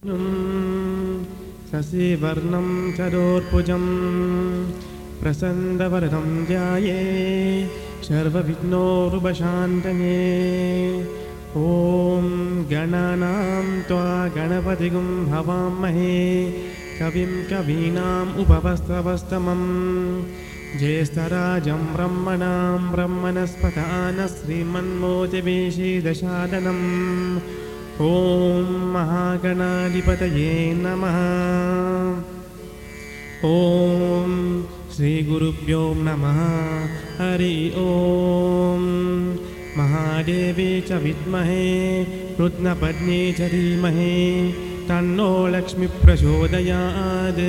शशिवर्णं चरोर्भुजं प्रसन्नवरदं ध्याये सर्वविघ्नोपशान्तये। ॐ गणानां त्वा गणपतिगुं हवामहे कविं कवीनाम् उपवस्तवस्तमं ज्येष्ठराजं ब्रह्मणां ब्रह्मणस्पतान श्रीमन्मोतिवेशीदशादनम्। ॐ महागणाधिपतये नमः। ॐ श्रीगुरुभ्यो नमः। हरि ॐ। महादेवे च विद्महे रुद्रपत्न्यै च धीमहि तन्नो लक्ष्मीः प्रचोदयात्।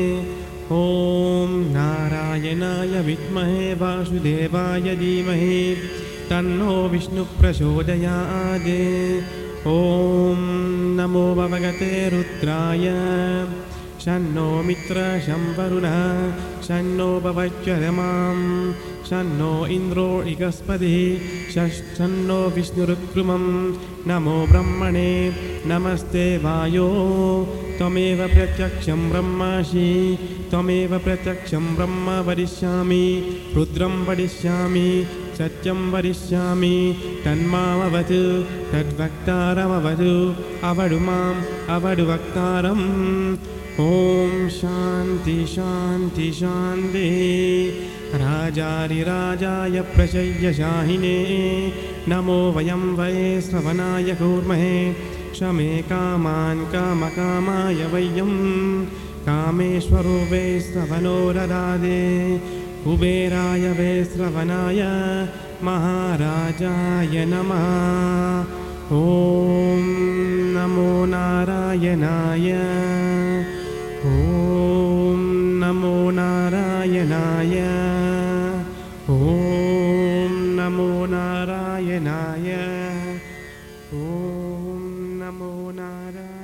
ॐ नारायणाय विद्महे वासुदेवाय धीमहि तन्नो विष्णुः प्रचोदयात्। ॐ नमो भगवते रुद्राय शन्नो मित्रः शं वरुणः शन्नो भवत्यरमां शन्नो इन्द्रो इगस्पतिः शन्नो विष्णुरुक्रमं। नमो ब्रह्मणे नमस्ते वायो त्वमेव प्रत्यक्षं ब्रह्मासि त्वमेव प्रत्यक्षं ब्रह्म वदिष्यामि रुद्रं वदिष्यामि सत्यं वदिष्यामि तन्मामवतु तद्वक्तारमवतु अवडु माम् अवडु वक्तारम्। ॐ शान्ति शान्ति शान्तिः। राजाधिराजाय प्रचय्यशाहिने नमो वयं वै श्रवणाय कूर्महे क्षमे कामान् कामकामाय वयं कामेश्वरो वै श्रवणो ददाते कुबेराय वै श्रवणाय महाराजाय नमः। ॐ नमो नारायणाय ॐ नमो नारायणाय ॐ नमो नारायणाय ॐ नमो नारायणाय।